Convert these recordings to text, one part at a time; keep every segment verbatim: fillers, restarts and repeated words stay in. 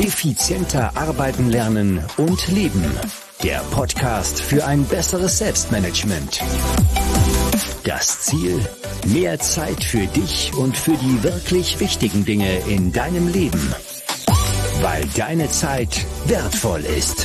Effizienter arbeiten lernen und leben. Der Podcast für ein besseres Selbstmanagement. Das Ziel? Mehr Zeit für dich und für die wirklich wichtigen Dinge in deinem Leben. Weil deine Zeit wertvoll ist.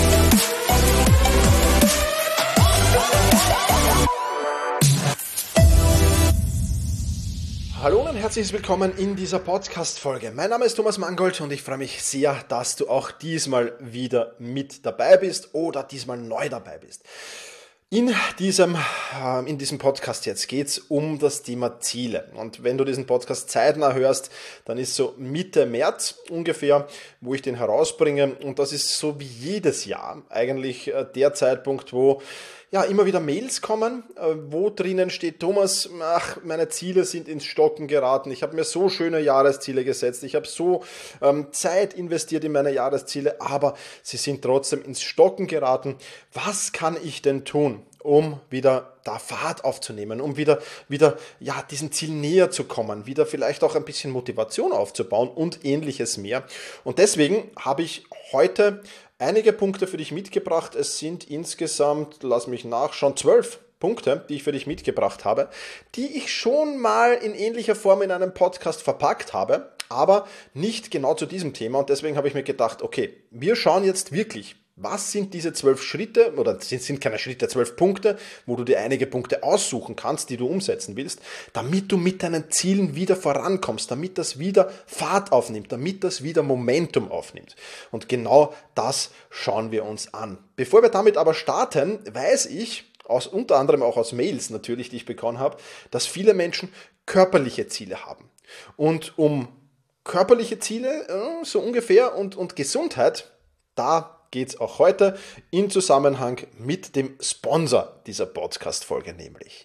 Hallo und herzlich willkommen in dieser Podcast-Folge. Mein Name ist Thomas Mangold und ich freue mich sehr, dass du auch diesmal wieder mit dabei bist oder diesmal neu dabei bist. In diesem, in diesem Podcast jetzt geht es um das Thema Ziele. Und wenn du diesen Podcast zeitnah hörst, dann ist so Mitte März ungefähr, wo ich den herausbringe. Und das ist so wie jedes Jahr eigentlich der Zeitpunkt, wo ja immer wieder Mails kommen, wo drinnen steht: Thomas, ach, meine Ziele sind ins Stocken geraten. Ich habe mir so schöne Jahresziele gesetzt. Ich habe so ähm, Zeit investiert in meine Jahresziele, aber sie sind trotzdem ins Stocken geraten. Was kann ich denn tun, um wieder da Fahrt aufzunehmen, um wieder, wieder ja, diesen Ziel näher zu kommen, wieder vielleicht auch ein bisschen Motivation aufzubauen und ähnliches mehr. Und deswegen habe ich heute einige Punkte für dich mitgebracht. Es sind insgesamt, lass mich nachschauen, zwölf Punkte, die ich für dich mitgebracht habe, die ich schon mal in ähnlicher Form in einem Podcast verpackt habe, aber nicht genau zu diesem Thema. Und deswegen habe ich mir gedacht, okay, wir schauen jetzt wirklich, was sind diese zwölf Schritte, oder sind, sind keine Schritte, zwölf Punkte, wo du dir einige Punkte aussuchen kannst, die du umsetzen willst, damit du mit deinen Zielen wieder vorankommst, damit das wieder Fahrt aufnimmt, damit das wieder Momentum aufnimmt. Und genau das schauen wir uns an. Bevor wir damit aber starten, weiß ich, aus, unter anderem auch aus Mails natürlich, die ich bekommen habe, dass viele Menschen körperliche Ziele haben. Und um körperliche Ziele, so ungefähr, und, und Gesundheit, da geht es auch heute in Zusammenhang mit dem Sponsor dieser Podcast-Folge, nämlich.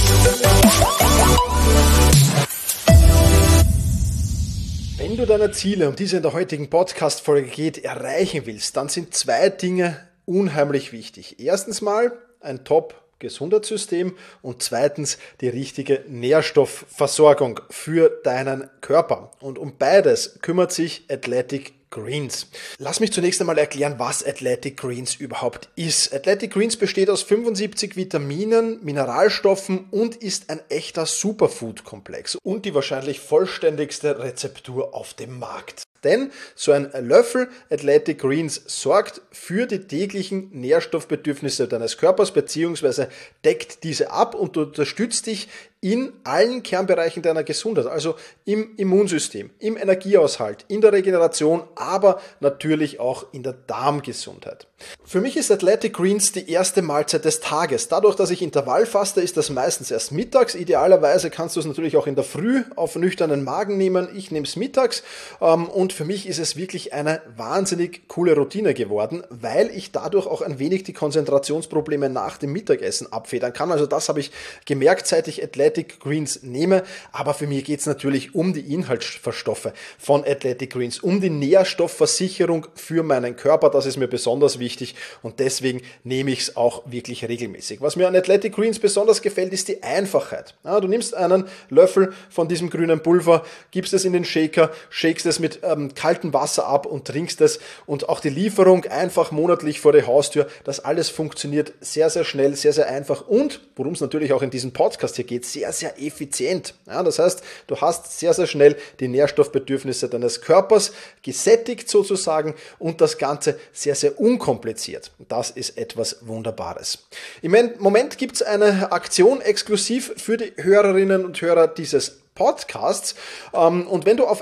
Wenn du deine Ziele, um die es in der heutigen Podcast-Folge geht, erreichen willst, dann sind zwei Dinge unheimlich wichtig. Erstens mal ein Top-Gesundheitssystem und zweitens die richtige Nährstoffversorgung für deinen Körper. Und um beides kümmert sich Athletic Greens. Lass mich zunächst einmal erklären, was Athletic Greens überhaupt ist. Athletic Greens besteht aus fünfundsiebzig Vitaminen, Mineralstoffen und ist ein echter Superfood-Komplex und die wahrscheinlich vollständigste Rezeptur auf dem Markt. Denn so ein Löffel Athletic Greens sorgt für die täglichen Nährstoffbedürfnisse deines Körpers bzw. deckt diese ab und unterstützt dich in allen Kernbereichen deiner Gesundheit, also im Immunsystem, im Energiehaushalt, in der Regeneration, aber natürlich auch in der Darmgesundheit. Für mich ist Athletic Greens die erste Mahlzeit des Tages. Dadurch, dass ich Intervallfaste, ist das meistens erst mittags. Idealerweise kannst du es natürlich auch in der Früh auf nüchternen Magen nehmen. Ich nehme es mittags und für mich ist es wirklich eine wahnsinnig coole Routine geworden, weil ich dadurch auch ein wenig die Konzentrationsprobleme nach dem Mittagessen abfedern kann. Also das habe ich gemerkt, seit ich Athletic Greens nehme, aber für mich geht es natürlich um die Inhaltsstoffe von Athletic Greens, um die Nährstoffversicherung für meinen Körper. Das ist mir besonders wichtig und deswegen nehme ich es auch wirklich regelmäßig. Was mir an Athletic Greens besonders gefällt, ist die Einfachheit. Ja, du nimmst einen Löffel von diesem grünen Pulver, gibst es in den Shaker, shakest es mit ähm, kaltem Wasser ab und trinkst es, und auch die Lieferung einfach monatlich vor der Haustür. Das alles funktioniert sehr, sehr schnell, sehr, sehr einfach und, worum es natürlich auch in diesem Podcast hier geht, sehr, sehr effizient. Ja, das heißt, du hast sehr, sehr schnell die Nährstoffbedürfnisse deines Körpers gesättigt sozusagen und das Ganze sehr, sehr unkompliziert. Das ist etwas Wunderbares. Im Moment gibt es eine Aktion exklusiv für die Hörerinnen und Hörer dieses Podcasts. Und wenn du auf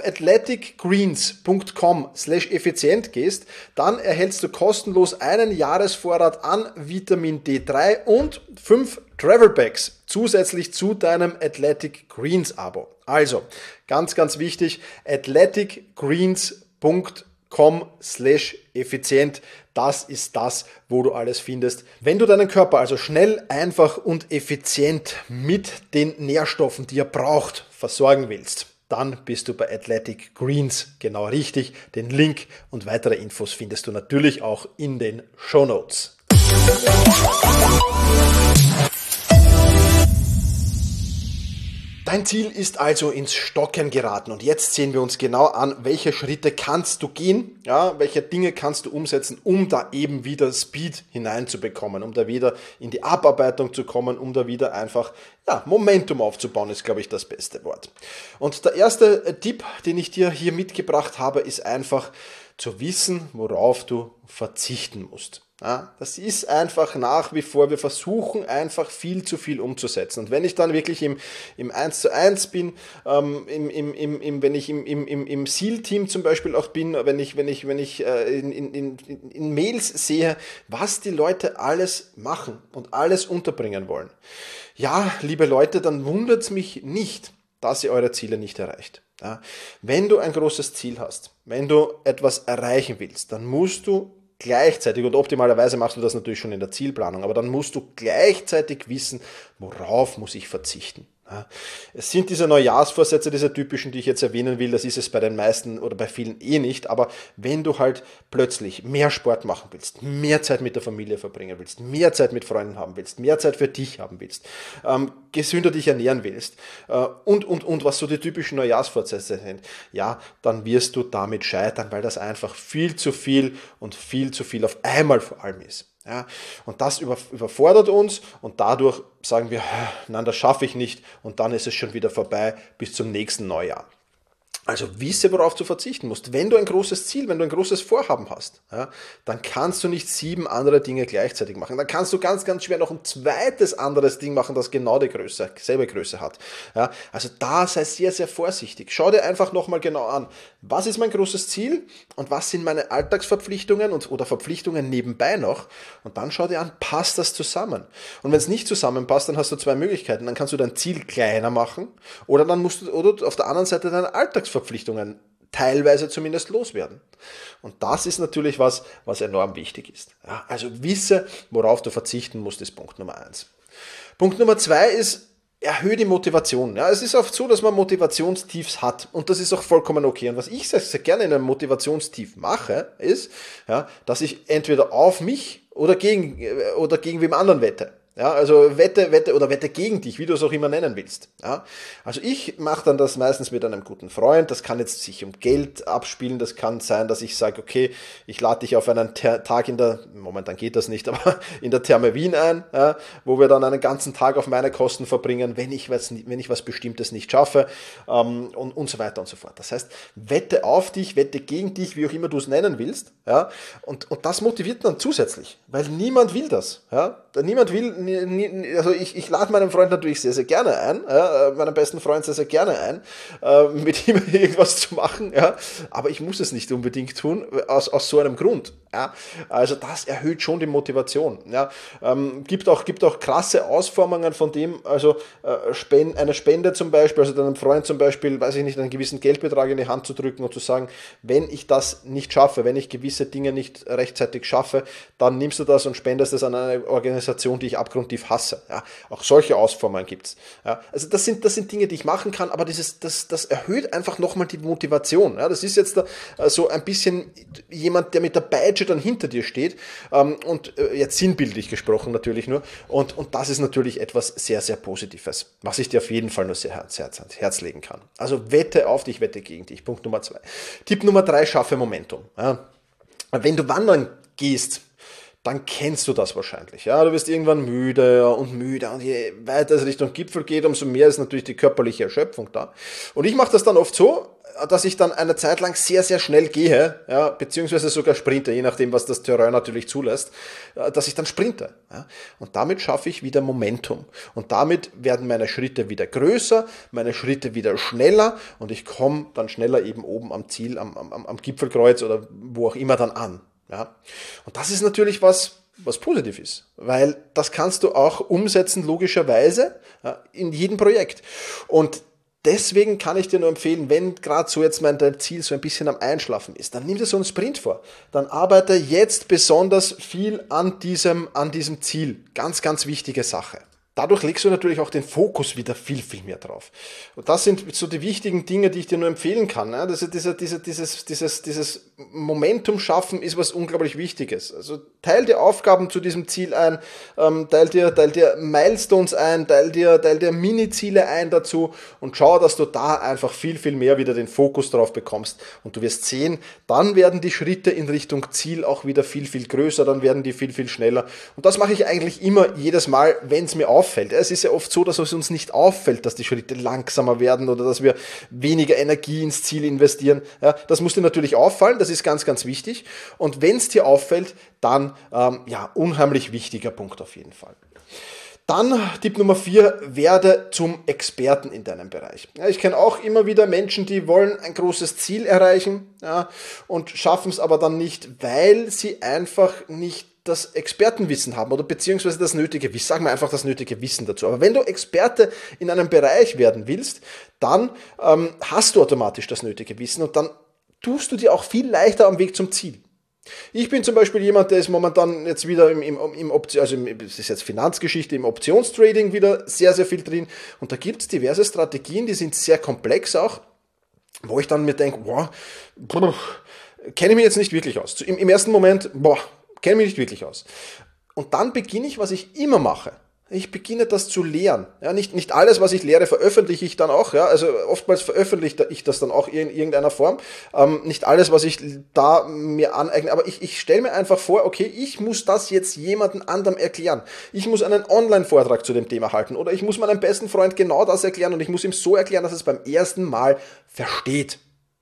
athleticgreens.com slash effizient gehst, dann erhältst du kostenlos einen Jahresvorrat an Vitamin D drei und fünf Travel Bags zusätzlich zu deinem Athletic Greens Abo. Also, ganz, ganz wichtig, athleticgreens.com slash effizient. Das ist das, wo du alles findest. Wenn du deinen Körper also schnell, einfach und effizient mit den Nährstoffen, die er braucht, versorgen willst, dann bist du bei Athletic Greens genau richtig. Den Link und weitere Infos findest du natürlich auch in den Shownotes. Dein Ziel ist also ins Stocken geraten und jetzt sehen wir uns genau an, welche Schritte kannst du gehen, ja, welche Dinge kannst du umsetzen, um da eben wieder Speed hineinzubekommen, um da wieder in die Abarbeitung zu kommen, um da wieder einfach ja, Momentum aufzubauen, ist, glaube ich, das beste Wort. Und der erste Tipp, den ich dir hier mitgebracht habe, ist einfach zu wissen, worauf du verzichten musst. Ja, das ist einfach nach wie vor, wir versuchen einfach viel zu viel umzusetzen. Und wenn ich dann wirklich im, im eins zu eins bin, ähm, im, im, im, im, wenn ich im, im, im, im SEAL-Team zum Beispiel auch bin, wenn ich, wenn ich, wenn ich äh, in, in, in, in Mails sehe, was die Leute alles machen und alles unterbringen wollen. Ja, liebe Leute, dann wundert es mich nicht, dass ihr eure Ziele nicht erreicht. Ja, wenn du ein großes Ziel hast, wenn du etwas erreichen willst, dann musst du gleichzeitig, und optimalerweise machst du das natürlich schon in der Zielplanung, aber dann musst du gleichzeitig wissen, worauf muss ich verzichten. Ja, es sind diese Neujahrsvorsätze, diese typischen, die ich jetzt erwähnen will, das ist es bei den meisten oder bei vielen eh nicht, aber wenn du halt plötzlich mehr Sport machen willst, mehr Zeit mit der Familie verbringen willst, mehr Zeit mit Freunden haben willst, mehr Zeit für dich haben willst, ähm, gesünder dich ernähren willst äh, und, und, und, was so die typischen Neujahrsvorsätze sind, ja, dann wirst du damit scheitern, weil das einfach viel zu viel und viel zu viel auf einmal vor allem ist. Ja, und das über, überfordert uns und dadurch sagen wir, nein, das schaffe ich nicht und dann ist es schon wieder vorbei bis zum nächsten Neujahr. Also wisse, worauf du verzichten musst. Wenn du ein großes Ziel, wenn du ein großes Vorhaben hast, ja, dann kannst du nicht sieben andere Dinge gleichzeitig machen. Dann kannst du ganz, ganz schwer noch ein zweites anderes Ding machen, das genau die Größe, selbe Größe hat. Ja, also da sei sehr, sehr vorsichtig. Schau dir einfach nochmal genau an, was ist mein großes Ziel und was sind meine Alltagsverpflichtungen und, oder Verpflichtungen nebenbei noch. Und dann schau dir an, passt das zusammen? Und wenn es nicht zusammenpasst, dann hast du zwei Möglichkeiten. Dann kannst du dein Ziel kleiner machen oder dann musst du oder auf der anderen Seite deine Alltagsverpflichtungen Verpflichtungen teilweise zumindest loswerden. Und das ist natürlich was, was enorm wichtig ist. Ja, also wisse, worauf du verzichten musst, ist Punkt Nummer eins. Punkt Nummer zwei ist, erhöhe die Motivation. Ja, es ist oft so, dass man Motivationstiefs hat und das ist auch vollkommen okay. Und was ich sehr, sehr gerne in einem Motivationstief mache, ist, ja, dass ich entweder auf mich oder gegen, oder gegen wem anderen wette. Ja, also Wette, Wette oder Wette gegen dich, wie du es auch immer nennen willst. Ja, also ich mache dann das meistens mit einem guten Freund. Das kann jetzt sich um Geld abspielen. Das kann sein, dass ich sage, okay, ich lade dich auf einen Ter- Tag in der, momentan geht das nicht, aber in der Therme Wien ein, ja, wo wir dann einen ganzen Tag auf meine Kosten verbringen, wenn ich was, wenn ich was Bestimmtes nicht schaffe ähm, und, und so weiter und so fort. Das heißt, Wette auf dich, Wette gegen dich, wie auch immer du es nennen willst. Ja, und, und das motiviert dann zusätzlich, weil niemand will das. Ja, niemand will Also ich, ich lade meinen Freund natürlich sehr, sehr gerne ein, ja, meinen besten Freund sehr, sehr gerne ein, äh, mit ihm irgendwas zu machen, ja, aber ich muss es nicht unbedingt tun, aus, aus so einem Grund. Ja. Also das erhöht schon die Motivation. Ja. Ähm, gibt auch, gibt auch krasse Ausformungen von dem, also äh, Spend, eine Spende zum Beispiel, also deinem Freund zum Beispiel, weiß ich nicht, einen gewissen Geldbetrag in die Hand zu drücken und zu sagen, wenn ich das nicht schaffe, wenn ich gewisse Dinge nicht rechtzeitig schaffe, dann nimmst du das und spendest es an eine Organisation, die ich abgrundtief hasse. Ja, auch solche Ausformungen gibt's. Ja, also das sind, das sind Dinge, die ich machen kann, aber dieses, das, das erhöht einfach nochmal die Motivation. Ja, das ist jetzt da, äh, so ein bisschen jemand, der mit der Peitsche dann hinter dir steht ähm, und äh, jetzt sinnbildlich gesprochen natürlich nur und, und das ist natürlich etwas sehr, sehr Positives, was ich dir auf jeden Fall nur sehr ans Herz, ans Herz legen kann. Also wette auf dich, wette gegen dich. Punkt Nummer zwei. Tipp Nummer drei, schaffe Momentum. Ja, wenn du wandern gehst, dann kennst du das wahrscheinlich. Ja, du wirst irgendwann müde und müde und je weiter es Richtung Gipfel geht, umso mehr ist natürlich die körperliche Erschöpfung da. Und ich mache das dann oft so, dass ich dann eine Zeit lang sehr, sehr schnell gehe, ja, beziehungsweise sogar sprinte, je nachdem, was das Terrain natürlich zulässt, dass ich dann sprinte. Ja. Und damit schaffe ich wieder Momentum. Und damit werden meine Schritte wieder größer, meine Schritte wieder schneller und ich komme dann schneller eben oben am Ziel, am, am, am Gipfelkreuz oder wo auch immer dann an. Ja. Und das ist natürlich was, was positiv ist, weil das kannst du auch umsetzen, logischerweise, ja, in jedem Projekt. Und deswegen kann ich dir nur empfehlen, wenn gerade so jetzt mein dein Ziel so ein bisschen am Einschlafen ist, dann nimm dir so einen Sprint vor. Dann arbeite jetzt besonders viel an diesem, an diesem Ziel. Ganz, ganz wichtige Sache. dadurch legst du natürlich auch den Fokus wieder viel, viel mehr drauf. Und das sind so die wichtigen Dinge, die ich dir nur empfehlen kann. Ja, das, diese, diese, dieses, dieses, dieses Momentum schaffen ist was unglaublich Wichtiges. Also teil dir Aufgaben zu diesem Ziel ein, ähm, teil dir, teil dir Milestones ein, teil dir, teil dir Mini-Ziele ein dazu und schau, dass du da einfach viel, viel mehr wieder den Fokus drauf bekommst. Und du wirst sehen, dann werden die Schritte in Richtung Ziel auch wieder viel, viel größer, dann werden die viel, viel schneller. Und das mache ich eigentlich immer jedes Mal, wenn es mir auffällt. Es ist ja oft so, dass es uns nicht auffällt, dass die Schritte langsamer werden oder dass wir weniger Energie ins Ziel investieren. Ja, das muss dir natürlich auffallen, das ist ganz, ganz wichtig. Und wenn es dir auffällt, dann ähm, ja, unheimlich wichtiger Punkt auf jeden Fall. Dann Tipp Nummer vier, werde zum Experten in deinem Bereich. Ja, ich kenne auch immer wieder Menschen, die wollen ein großes Ziel erreichen, ja, und schaffen es aber dann nicht, weil sie einfach nicht das Expertenwissen haben oder beziehungsweise das nötige Wissen, sagen wir einfach das nötige Wissen dazu. Aber wenn du Experte in einem Bereich werden willst, dann ähm, hast du automatisch das nötige Wissen und dann tust du dir auch viel leichter am Weg zum Ziel. Ich bin zum Beispiel jemand, der ist momentan jetzt wieder im, im, im Option, also im, es ist jetzt Finanzgeschichte, im Optionstrading wieder sehr, sehr viel drin und da gibt es diverse Strategien, die sind sehr komplex auch, wo ich dann mir denke, boah, kenne ich mich jetzt nicht wirklich aus. Im, im ersten Moment, boah, kenne mich nicht wirklich aus. Und dann beginne ich, was ich immer mache. Ich beginne das zu lehren. Ja, nicht, nicht alles, was ich lehre, veröffentliche ich dann auch. Ja, also oftmals veröffentliche ich das dann auch in irgendeiner Form. Ähm, nicht alles, was ich da mir aneigne, aber ich, ich stelle mir einfach vor, okay, ich muss das jetzt jemandem anderem erklären. Ich muss einen Online-Vortrag zu dem Thema halten oder ich muss meinem besten Freund genau das erklären und ich muss ihm so erklären, dass er es beim ersten Mal versteht.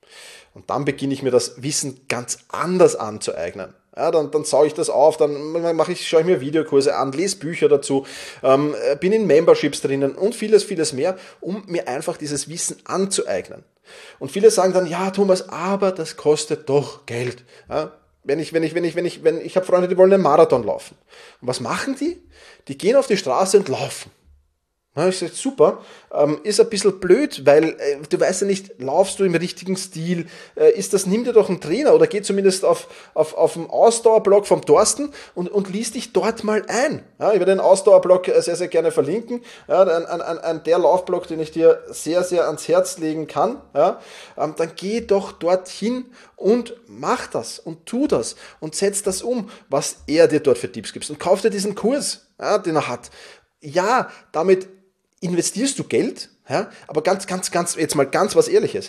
Und dann beginne ich mir das Wissen ganz anders anzueignen. Ja, dann, dann sauge ich das auf, dann mache ich, schaue ich mir Videokurse an, lese Bücher dazu, ähm, bin in Memberships drinnen und vieles, vieles mehr, um mir einfach dieses Wissen anzueignen. Und viele sagen dann, ja Thomas, aber das kostet doch Geld. Ja, wenn ich, wenn ich, wenn ich, wenn ich, wenn ich habe Freunde, die wollen einen Marathon laufen. Und was machen die? Die gehen auf die Straße und laufen. Na, ich sage, super, ähm, ist ein bisschen blöd, weil äh, du weißt ja nicht, laufst du im richtigen Stil, äh, ist das, nimm dir doch einen Trainer oder geh zumindest auf, auf, auf den Ausdauerblog vom Thorsten und, und lies dich dort mal ein. Ja, ich werde den Ausdauerblog sehr, sehr gerne verlinken, ja, ein, ein, ein, ein der Laufblog, den ich dir sehr, sehr ans Herz legen kann, ja, ähm, dann geh doch dorthin und mach das und tu das und setz das um, was er dir dort für Tipps gibt und kauf dir diesen Kurs, ja, den er hat. Ja, damit investierst du Geld, ja, aber ganz, ganz, ganz, jetzt mal ganz was Ehrliches.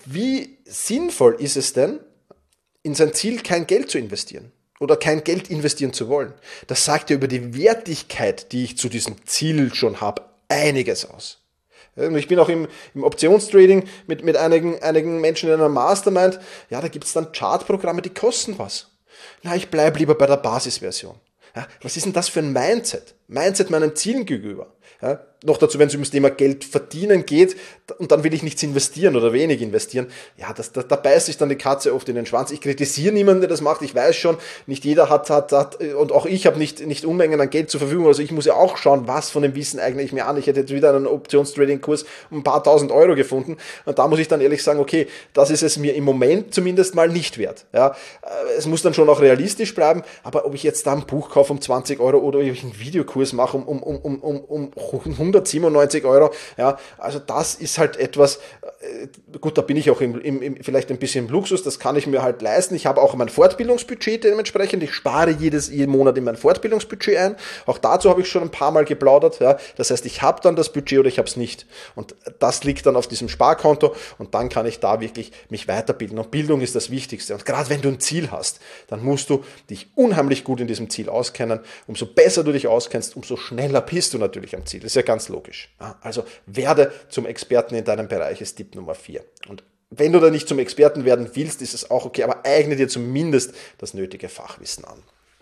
Wie sinnvoll ist es denn, in sein Ziel kein Geld zu investieren oder kein Geld investieren zu wollen? Das sagt ja über die Wertigkeit, die ich zu diesem Ziel schon habe, einiges aus. Ich bin auch im, im Optionstrading mit, mit einigen, einigen Menschen in einer Mastermind. Ja, da gibt es dann Chartprogramme, die kosten was. Na, ich bleibe lieber bei der Basisversion. Ja, was ist denn das für ein Mindset? Mindset meinen Zielen gegenüber. Ja, noch dazu, wenn es ums Thema Geld verdienen geht und dann will ich nichts investieren oder wenig investieren, ja, das, da, da beißt sich dann die Katze oft in den Schwanz. Ich kritisiere niemanden, der das macht. Ich weiß schon, nicht jeder hat, hat, hat und auch ich habe nicht, nicht Unmengen an Geld zur Verfügung. Also ich muss ja auch schauen, was von dem Wissen eigne ich mir an. Ich hätte jetzt wieder einen Optionstrading-Kurs um ein paar tausend Euro gefunden und da muss ich dann ehrlich sagen, okay, das ist es mir im Moment zumindest mal nicht wert. Ja, es muss dann schon auch realistisch bleiben, aber ob ich jetzt da ein Buch kaufe um zwanzig Euro oder ob ich einen Videokurs mache um, um, um, um, um hundertsiebenundneunzig Euro, ja, also das ist halt etwas, äh, gut, da bin ich auch im, im, im, vielleicht ein bisschen im Luxus, das kann ich mir halt leisten. Ich habe auch mein Fortbildungsbudget dementsprechend, ich spare jedes, jeden Monat in mein Fortbildungsbudget ein, auch dazu habe ich schon ein paar Mal geplaudert, ja, das heißt, ich habe dann das Budget oder ich habe es nicht und das liegt dann auf diesem Sparkonto und dann kann ich da wirklich mich weiterbilden und Bildung ist das Wichtigste und gerade wenn du ein Ziel hast, dann musst du dich unheimlich gut in diesem Ziel auskennen, umso besser du dich auskennst, umso schneller bist du natürlich am Ziel. Das ist ja ganz logisch. Also werde zum Experten in deinem Bereich, ist Tipp Nummer vier. Und wenn du da nicht zum Experten werden willst, ist es auch okay, aber eigne dir zumindest das nötige Fachwissen an.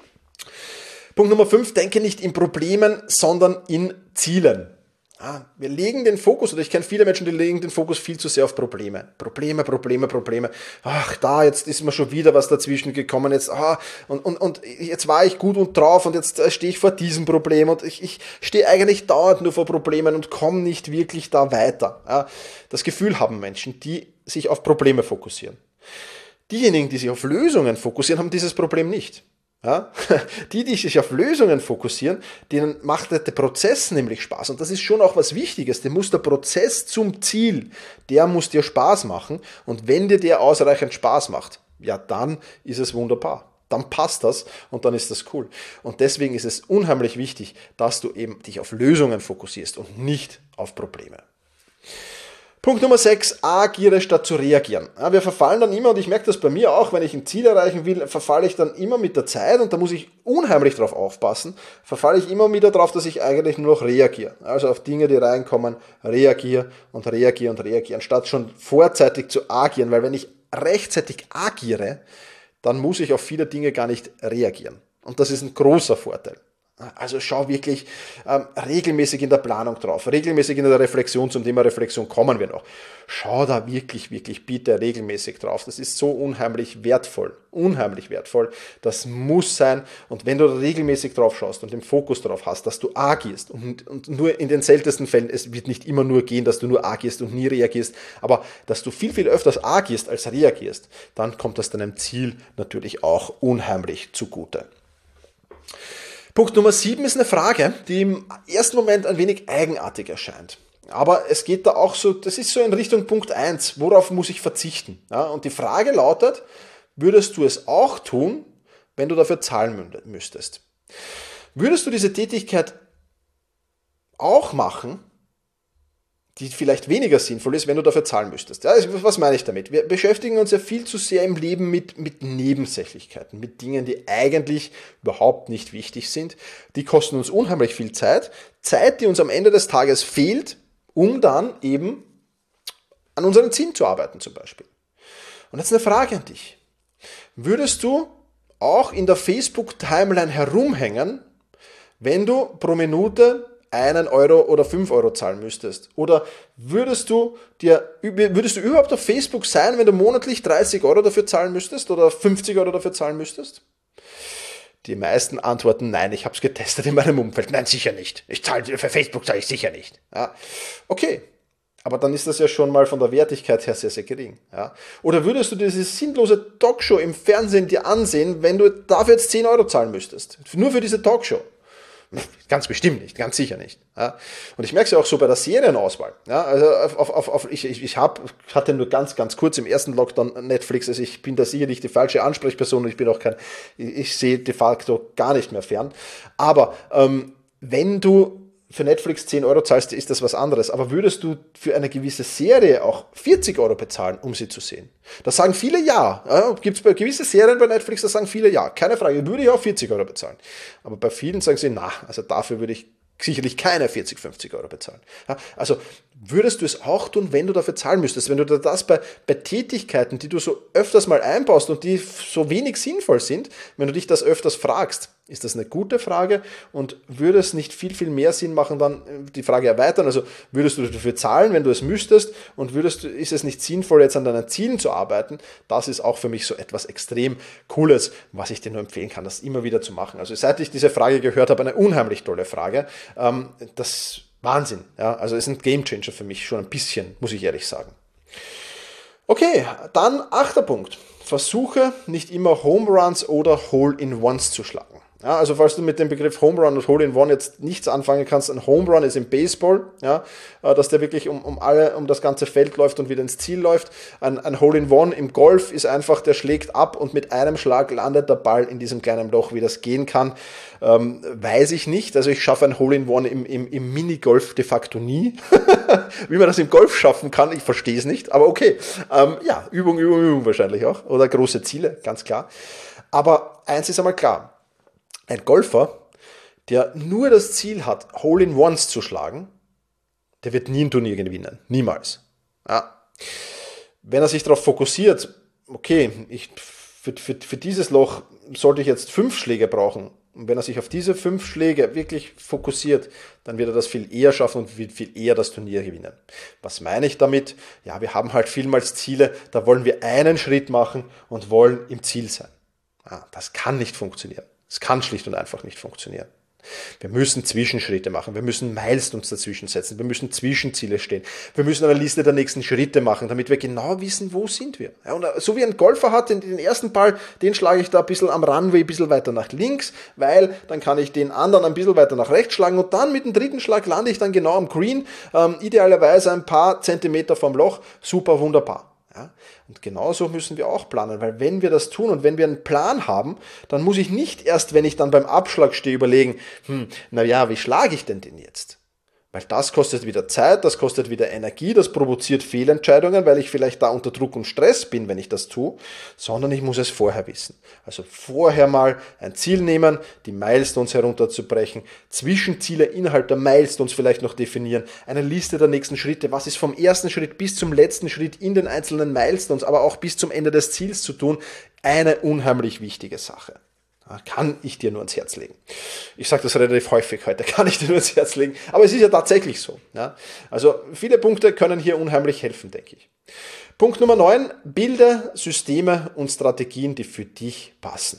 Punkt Nummer fünf, denke nicht in Problemen, sondern in Zielen. Ah, wir legen den Fokus, oder ich kenne viele Menschen, die legen den Fokus viel zu sehr auf Probleme. Probleme, Probleme, Probleme. Ach, da, jetzt ist mir schon wieder was dazwischen gekommen. Jetzt, ah, und, und, und jetzt war ich gut und drauf und jetzt äh, stehe ich vor diesem Problem und ich, ich stehe eigentlich dauernd nur vor Problemen und komme nicht wirklich da weiter. Ja, das Gefühl haben Menschen, die sich auf Probleme fokussieren. Diejenigen, die sich auf Lösungen fokussieren, haben dieses Problem nicht. Ja? Die, die sich auf Lösungen fokussieren, denen macht der Prozess nämlich Spaß. Und das ist schon auch was Wichtiges. Dem muss der Prozess zum Ziel, der muss dir Spaß machen. Und wenn dir der ausreichend Spaß macht, ja, dann ist es wunderbar. Dann passt das und dann ist das cool. Und deswegen ist es unheimlich wichtig, dass du eben dich auf Lösungen fokussierst und nicht auf Probleme. Punkt Nummer sechs, agiere statt zu reagieren. Ja, wir verfallen dann immer, und ich merke das bei mir auch, wenn ich ein Ziel erreichen will, verfalle ich dann immer mit der Zeit, und da muss ich unheimlich drauf aufpassen, verfalle ich immer wieder darauf, dass ich eigentlich nur noch reagiere. Also auf Dinge, die reinkommen, reagiere und reagiere und reagiere, anstatt schon vorzeitig zu agieren, weil wenn ich rechtzeitig agiere, dann muss ich auf viele Dinge gar nicht reagieren. Und das ist ein großer Vorteil. Also schau wirklich ähm, regelmäßig in der Planung drauf, regelmäßig in der Reflexion, zum Thema Reflexion kommen wir noch. Schau da wirklich, wirklich bitte regelmäßig drauf. Das ist so unheimlich wertvoll, unheimlich wertvoll. Das muss sein, und wenn du da regelmäßig drauf schaust und den Fokus darauf hast, dass du agierst, und, und nur in den seltensten Fällen, es wird nicht immer nur gehen, dass du nur agierst und nie reagierst, aber dass du viel, viel öfters agierst als reagierst, dann kommt das deinem Ziel natürlich auch unheimlich zugute. Punkt Nummer sieben ist eine Frage, die im ersten Moment ein wenig eigenartig erscheint. Aber es geht da auch so, das ist so in Richtung Punkt eins, worauf muss ich verzichten? Ja, und die Frage lautet, würdest du es auch tun, wenn du dafür zahlen müsstest? Würdest du diese Tätigkeit auch machen, die vielleicht weniger sinnvoll ist, wenn du dafür zahlen müsstest? Ja, was meine ich damit? Wir beschäftigen uns ja viel zu sehr im Leben mit, mit Nebensächlichkeiten, mit Dingen, die eigentlich überhaupt nicht wichtig sind. Die kosten uns unheimlich viel Zeit. Zeit, die uns am Ende des Tages fehlt, um dann eben an unseren Zielen zu arbeiten zum Beispiel. Und jetzt eine Frage an dich. Würdest du auch in der Facebook-Timeline herumhängen, wenn du pro Minute einen Euro oder fünf Euro zahlen müsstest? Oder würdest du dir, würdest du überhaupt auf Facebook sein, wenn du monatlich dreißig Euro dafür zahlen müsstest oder fünfzig Euro dafür zahlen müsstest? Die meisten antworten, nein, ich habe es getestet in meinem Umfeld. Nein, sicher nicht. Ich zahle, für Facebook zahle ich sicher nicht. Ja, okay. Aber dann ist das ja schon mal von der Wertigkeit her sehr, sehr gering. Ja. Oder würdest du diese sinnlose Talkshow im Fernsehen dir ansehen, wenn du dafür jetzt zehn Euro zahlen müsstest? Nur für diese Talkshow? Ganz bestimmt nicht, ganz sicher nicht. Ja. Und ich merke es ja auch so bei der Serienauswahl. Ja, also auf, auf, auf, ich, ich, ich hab, hatte nur ganz, ganz kurz im ersten Lockdown Netflix, also ich bin da sicherlich die falsche Ansprechperson und ich bin auch kein, ich sehe de facto gar nicht mehr fern. Aber ähm, wenn du für Netflix zehn Euro zahlst, ist das was anderes. Aber würdest du für eine gewisse Serie auch vierzig Euro bezahlen, um sie zu sehen? Da sagen viele ja. ja Gibt es bei gewissen Serien bei Netflix, da sagen viele ja. Keine Frage, würde ich auch vierzig Euro bezahlen. Aber bei vielen sagen sie, na, also dafür würde ich sicherlich keine vierzig, fünfzig Euro bezahlen. Ja, also würdest du es auch tun, wenn du dafür zahlen müsstest? Wenn du das bei, bei Tätigkeiten, die du so öfters mal einbaust und die so wenig sinnvoll sind, wenn du dich das öfters fragst, ist das eine gute Frage, und würde es nicht viel, viel mehr Sinn machen, dann die Frage erweitern? Also würdest du dafür zahlen, wenn du es müsstest, und würdest du, ist es nicht sinnvoll, jetzt an deinen Zielen zu arbeiten? Das ist auch für mich so etwas extrem Cooles, was ich dir nur empfehlen kann, das immer wieder zu machen. Also seit ich diese Frage gehört habe, eine unheimlich tolle Frage. Ähm, das Wahnsinn. Ja? Also ist ein Gamechanger für mich schon ein bisschen, muss ich ehrlich sagen. Okay, dann achter Punkt. Versuche nicht immer Home Runs oder Hole-in-Ones zu schlagen. Ja, also falls du mit dem Begriff Home Run und Hole-in-One jetzt nichts anfangen kannst, ein Home Run ist im Baseball, ja, dass der wirklich um, um alle, um das ganze Feld läuft und wieder ins Ziel läuft. Ein, ein Hole-in-One im Golf ist einfach, der schlägt ab und mit einem Schlag landet der Ball in diesem kleinen Loch. Wie das gehen kann, ähm, weiß ich nicht. Also ich schaffe ein Hole-in-One im, im, im Minigolf de facto nie. Wie man das im Golf schaffen kann, ich verstehe es nicht, aber okay. Ähm, ja, Übung, Übung, Übung wahrscheinlich auch. Oder große Ziele, ganz klar. Aber eins ist einmal klar. Ein Golfer, der nur das Ziel hat, Hole-in-Ones zu schlagen, der wird nie ein Turnier gewinnen. Niemals. Ja. Wenn er sich darauf fokussiert, okay, ich, für, für, für dieses Loch sollte ich jetzt fünf Schläge brauchen. Und wenn er sich auf diese fünf Schläge wirklich fokussiert, dann wird er das viel eher schaffen und wird viel eher das Turnier gewinnen. Was meine ich damit? Ja, wir haben halt vielmals Ziele, da wollen wir einen Schritt machen und wollen im Ziel sein. Ja, das kann nicht funktionieren. Es kann schlicht und einfach nicht funktionieren. Wir müssen Zwischenschritte machen, wir müssen Milestones dazwischen setzen, wir müssen Zwischenziele stehen, wir müssen eine Liste der nächsten Schritte machen, damit wir genau wissen, wo sind wir. Ja, und so wie ein Golfer hat, den, den ersten Ball, den schlage ich da ein bisschen am Runway, ein bisschen weiter nach links, weil dann kann ich den anderen ein bisschen weiter nach rechts schlagen und dann mit dem dritten Schlag lande ich dann genau am Green, ähm, idealerweise ein paar Zentimeter vom Loch, super, wunderbar. Ja, und genauso müssen wir auch planen, weil wenn wir das tun und wenn wir einen Plan haben, dann muss ich nicht erst, wenn ich dann beim Abschlag stehe, überlegen, hm, naja, wie schlage ich denn den jetzt? Weil das kostet wieder Zeit, das kostet wieder Energie, das provoziert Fehlentscheidungen, weil ich vielleicht da unter Druck und Stress bin, wenn ich das tue, sondern ich muss es vorher wissen. Also vorher mal ein Ziel nehmen, die Milestones herunterzubrechen, Zwischenziele innerhalb der Milestones vielleicht noch definieren, eine Liste der nächsten Schritte, was ist vom ersten Schritt bis zum letzten Schritt in den einzelnen Milestones, aber auch bis zum Ende des Ziels zu tun, eine unheimlich wichtige Sache. Kann ich dir nur ans Herz legen. Ich sage das relativ häufig heute, kann ich dir nur ans Herz legen, aber es ist ja tatsächlich so. Ja? Also viele Punkte können hier unheimlich helfen, denke ich. Punkt Nummer neun, bilde Systeme und Strategien, die für dich passen.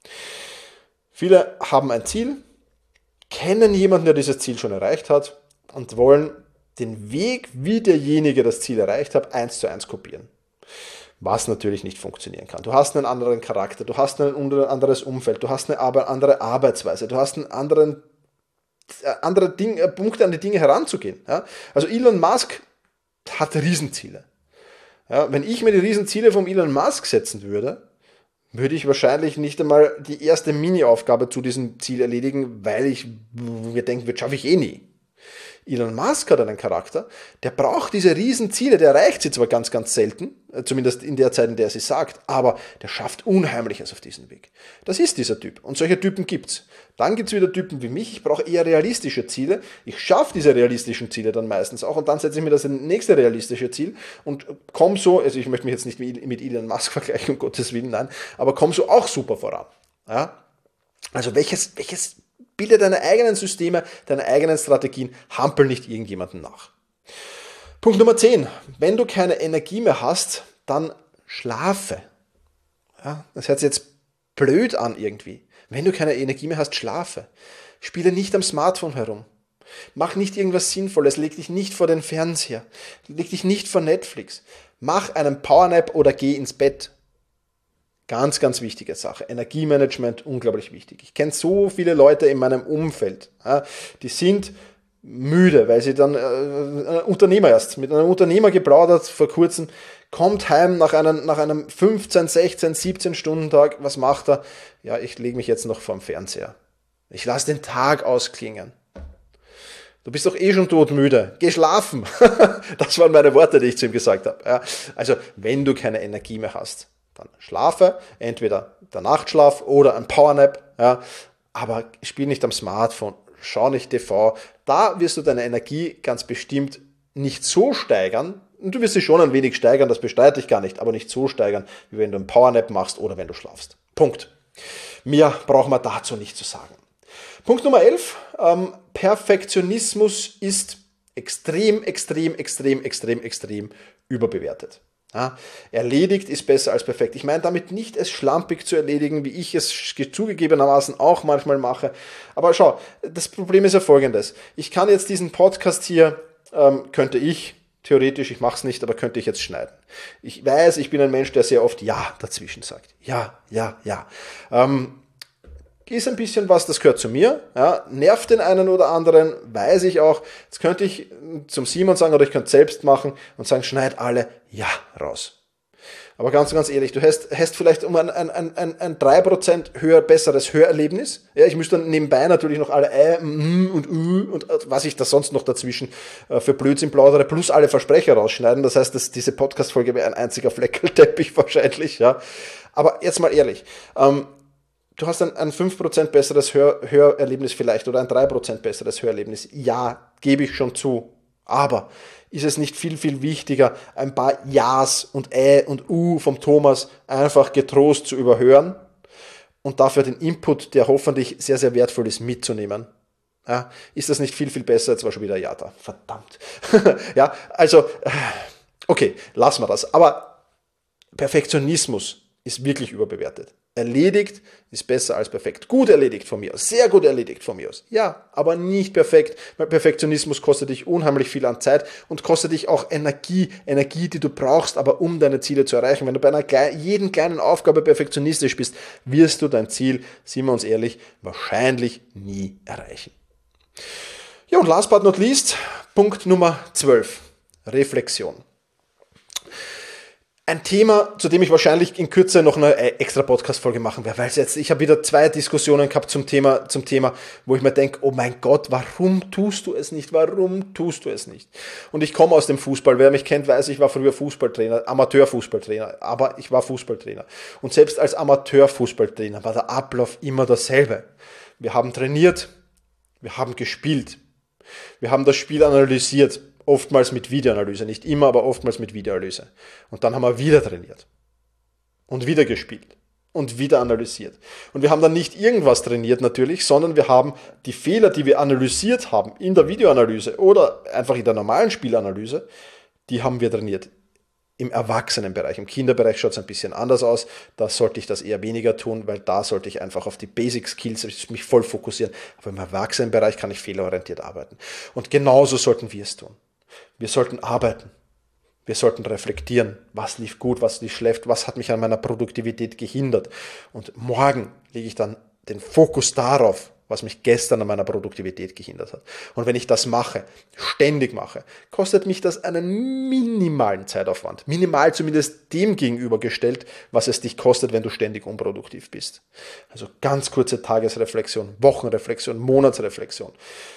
Viele haben ein Ziel, kennen jemanden, der dieses Ziel schon erreicht hat und wollen den Weg, wie derjenige das Ziel erreicht hat, eins zu eins kopieren. Was natürlich nicht funktionieren kann. Du hast einen anderen Charakter, du hast ein anderes Umfeld, du hast eine andere Arbeitsweise, du hast einen anderen, andere Dinge, Punkte an die Dinge heranzugehen. Ja? Also Elon Musk hat Riesenziele. Ja, wenn ich mir die Riesenziele vom Elon Musk setzen würde, würde ich wahrscheinlich nicht einmal die erste Mini-Aufgabe zu diesem Ziel erledigen, weil ich mir denke, das schaffe ich eh nie. Elon Musk hat einen Charakter, der braucht diese Riesenziele, der erreicht sie zwar ganz, ganz selten, zumindest in der Zeit, in der er sie sagt, aber der schafft Unheimliches auf diesem Weg. Das ist dieser Typ und solche Typen gibt's. Dann gibt's wieder Typen wie mich, ich brauche eher realistische Ziele, ich schaffe diese realistischen Ziele dann meistens auch und dann setze ich mir das nächste realistische Ziel und komme so, also ich möchte mich jetzt nicht mit Elon Musk vergleichen, um Gottes Willen, nein, aber komme so auch super voran. Ja? Also welches, welches Bilde deine eigenen Systeme, deine eigenen Strategien, hampel nicht irgendjemanden nach. Punkt Nummer zehn. Wenn du keine Energie mehr hast, dann schlafe. Ja, das hört sich jetzt blöd an irgendwie. Wenn du keine Energie mehr hast, schlafe. Spiele nicht am Smartphone herum. Mach nicht irgendwas Sinnvolles, leg dich nicht vor den Fernseher. Leg dich nicht vor Netflix. Mach einen Powernap oder geh ins Bett. Ganz, ganz wichtige Sache. Energiemanagement, unglaublich wichtig. Ich kenne so viele Leute in meinem Umfeld, ja, die sind müde, weil sie dann, äh, ein Unternehmer erst, mit einem Unternehmer geplaudert vor kurzem, kommt heim nach einem, nach einem fünfzehn, sechzehn, siebzehn Stunden Tag, was macht er? Ja, ich lege mich jetzt noch vorm Fernseher. Ich lasse den Tag ausklingen. Du bist doch eh schon todmüde. Geh schlafen. Das waren meine Worte, die ich zu ihm gesagt habe. Ja, also, wenn du keine Energie mehr hast, dann schlafe, entweder der Nachtschlaf oder ein Powernap, ja, aber spiel nicht am Smartphone, schau nicht T V, da wirst du deine Energie ganz bestimmt nicht so steigern, und du wirst sie schon ein wenig steigern, das bestreite ich gar nicht, aber nicht so steigern, wie wenn du einen Powernap machst oder wenn du schlafst. Punkt. Mehr brauchen wir dazu nicht zu sagen. Punkt Nummer elf, ähm, Perfektionismus ist extrem, extrem, extrem, extrem, extrem überbewertet. Ja, erledigt ist besser als perfekt. Ich meine damit nicht, es schlampig zu erledigen, wie ich es zugegebenermaßen auch manchmal mache. Aber schau, das Problem ist ja folgendes. Ich kann jetzt diesen Podcast hier, ähm, könnte ich, theoretisch, ich mache es nicht, aber könnte ich jetzt schneiden. Ich weiß, ich bin ein Mensch, der sehr oft Ja dazwischen sagt. Ja, ja, ja. Ähm, ist ein bisschen was, das gehört zu mir, ja, nervt den einen oder anderen, weiß ich auch. Jetzt könnte ich zum Simon sagen, oder ich könnte es selbst machen und sagen, schneid alle Ja raus. Aber ganz, ganz ehrlich, du hast, hast vielleicht um ein, ein, ein, ein drei Prozent höher besseres Hörerlebnis. Ja, ich müsste dann nebenbei natürlich noch alle Ä, M und Ü und was ich da sonst noch dazwischen für Blödsinn plaudere, plus alle Versprecher rausschneiden. Das heißt, dass diese Podcast-Folge wäre ein einziger Fleckelteppich wahrscheinlich. Ja. Aber jetzt mal ehrlich, ähm, du hast ein, ein fünf Prozent besseres Hör, Hörerlebnis vielleicht oder ein drei Prozent besseres Hörerlebnis. Ja, gebe ich schon zu. Aber ist es nicht viel, viel wichtiger, ein paar Ja's und Ä und U vom Thomas einfach getrost zu überhören und dafür den Input, der hoffentlich sehr, sehr wertvoll ist, mitzunehmen? Ja, ist das nicht viel, viel besser? Jetzt war schon wieder Ja da. Verdammt. Ja, also, okay, lassen wir das. Aber Perfektionismus ist wirklich überbewertet. Erledigt ist besser als perfekt. Gut erledigt von mir aus, sehr gut erledigt von mir aus. Ja, aber nicht perfekt, weil Perfektionismus kostet dich unheimlich viel an Zeit und kostet dich auch Energie, Energie, die du brauchst, aber um deine Ziele zu erreichen. Wenn du bei einer jeden kleinen Aufgabe perfektionistisch bist, wirst du dein Ziel, sind wir uns ehrlich, wahrscheinlich nie erreichen. Ja, und last but not least, Punkt Nummer zwölf, Reflexion. Ein Thema, zu dem ich wahrscheinlich in Kürze noch eine extra Podcast-Folge machen werde, weil jetzt, ich habe wieder zwei Diskussionen gehabt zum Thema, zum Thema, wo ich mir denke, oh mein Gott, warum tust du es nicht? Warum tust du es nicht? Und ich komme aus dem Fußball. Wer mich kennt, weiß, ich war früher Fußballtrainer, Amateurfußballtrainer, aber ich war Fußballtrainer. Und selbst als Amateurfußballtrainer war der Ablauf immer dasselbe. Wir haben trainiert, wir haben gespielt, wir haben das Spiel analysiert. Oftmals mit Videoanalyse, nicht immer, aber oftmals mit Videoanalyse. Und dann haben wir wieder trainiert und wieder gespielt und wieder analysiert. Und wir haben dann nicht irgendwas trainiert natürlich, sondern wir haben die Fehler, die wir analysiert haben in der Videoanalyse oder einfach in der normalen Spielanalyse, die haben wir trainiert. Im Erwachsenenbereich, im Kinderbereich schaut es ein bisschen anders aus. Da sollte ich das eher weniger tun, weil da sollte ich einfach auf die Basic Skills mich voll fokussieren. Aber im Erwachsenenbereich kann ich fehlerorientiert arbeiten. Und genauso sollten wir es tun. Wir sollten arbeiten. Wir sollten reflektieren, was lief gut, was lief schlecht, was hat mich an meiner Produktivität gehindert. Und morgen lege ich dann den Fokus darauf, was mich gestern an meiner Produktivität gehindert hat. Und wenn ich das mache, ständig mache, kostet mich das einen minimalen Zeitaufwand. Minimal zumindest dem gegenübergestellt, was es dich kostet, wenn du ständig unproduktiv bist. Also ganz kurze Tagesreflexion, Wochenreflexion, Monatsreflexion.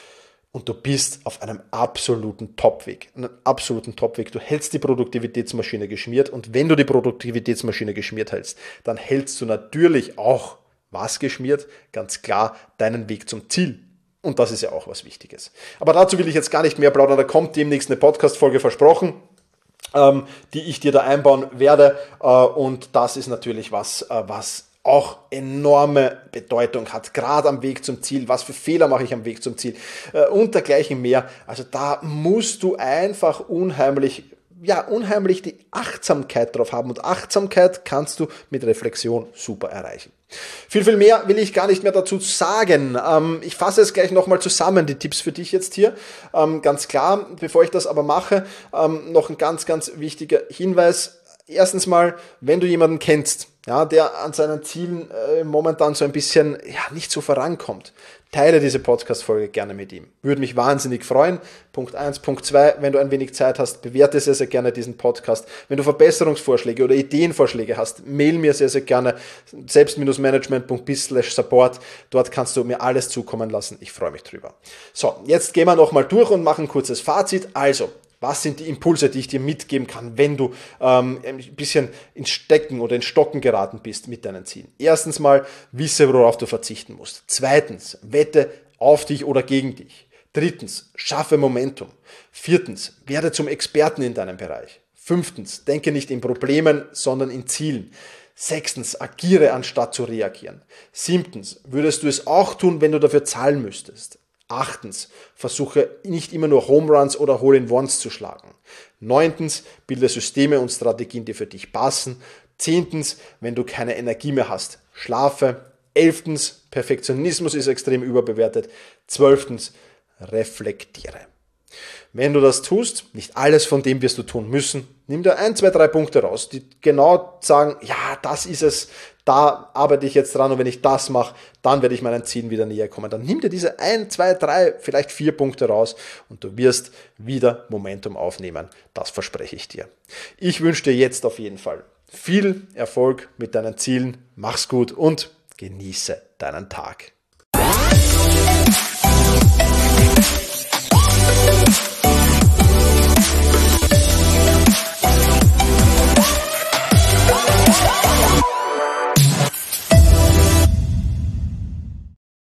Und du bist auf einem absoluten Topweg. Einen absoluten Topweg. Du hältst die Produktivitätsmaschine geschmiert. Und wenn du die Produktivitätsmaschine geschmiert hältst, dann hältst du natürlich auch was geschmiert? Ganz klar deinen Weg zum Ziel. Und das ist ja auch was Wichtiges. Aber dazu will ich jetzt gar nicht mehr plaudern. Da kommt demnächst eine Podcast-Folge versprochen, ähm, die ich dir da einbauen werde. Äh, und das ist natürlich was, äh, was auch enorme Bedeutung hat, gerade am Weg zum Ziel. Was für Fehler mache ich am Weg zum Ziel? Äh, und dergleichen mehr. Also da musst du einfach unheimlich, ja, unheimlich die Achtsamkeit drauf haben. Und Achtsamkeit kannst du mit Reflexion super erreichen. Viel, viel mehr will ich gar nicht mehr dazu sagen. Ähm, ich fasse es gleich nochmal zusammen, die Tipps für dich jetzt hier. Ähm, ganz klar, bevor ich das aber mache, ähm, noch ein ganz, ganz wichtiger Hinweis. Erstens mal, wenn du jemanden kennst, ja, der an seinen Zielen äh, momentan so ein bisschen ja, nicht so vorankommt, teile diese Podcast-Folge gerne mit ihm. Würde mich wahnsinnig freuen. Punkt eins. Punkt zwei, wenn du ein wenig Zeit hast, bewerte sehr, sehr gerne diesen Podcast. Wenn du Verbesserungsvorschläge oder Ideenvorschläge hast, mail mir sehr, sehr gerne selbst-management punkt biz slash support. Dort kannst du mir alles zukommen lassen. Ich freue mich drüber. So, jetzt gehen wir nochmal durch und machen ein kurzes Fazit. Also, was sind die Impulse, die ich dir mitgeben kann, wenn du ähm, ein bisschen ins Stecken oder ins Stocken geraten bist mit deinen Zielen? Erstens mal, wisse, worauf du verzichten musst. Zweitens, wette auf dich oder gegen dich. Drittens, schaffe Momentum. Viertens, werde zum Experten in deinem Bereich. Fünftens, denke nicht in Problemen, sondern in Zielen. Sechstens, agiere anstatt zu reagieren. Siebtens, würdest du es auch tun, wenn du dafür zahlen müsstest? Achtens, versuche nicht immer nur Home Runs oder Hole-in-Ones zu schlagen. Neuntens, bilde Systeme und Strategien, die für dich passen. Zehntens, wenn du keine Energie mehr hast, schlafe. Elftens, Perfektionismus ist extrem überbewertet. Zwölftens, reflektiere. Wenn du das tust, nicht alles von dem wirst du tun müssen, nimm dir ein, zwei, drei Punkte raus, die genau sagen, ja, das ist es, da arbeite ich jetzt dran und wenn ich das mache, dann werde ich meinen Zielen wieder näher kommen. Dann nimm dir diese ein, zwei, drei, vielleicht vier Punkte raus und du wirst wieder Momentum aufnehmen. Das verspreche ich dir. Ich wünsche dir jetzt auf jeden Fall viel Erfolg mit deinen Zielen. Mach's gut und genieße deinen Tag.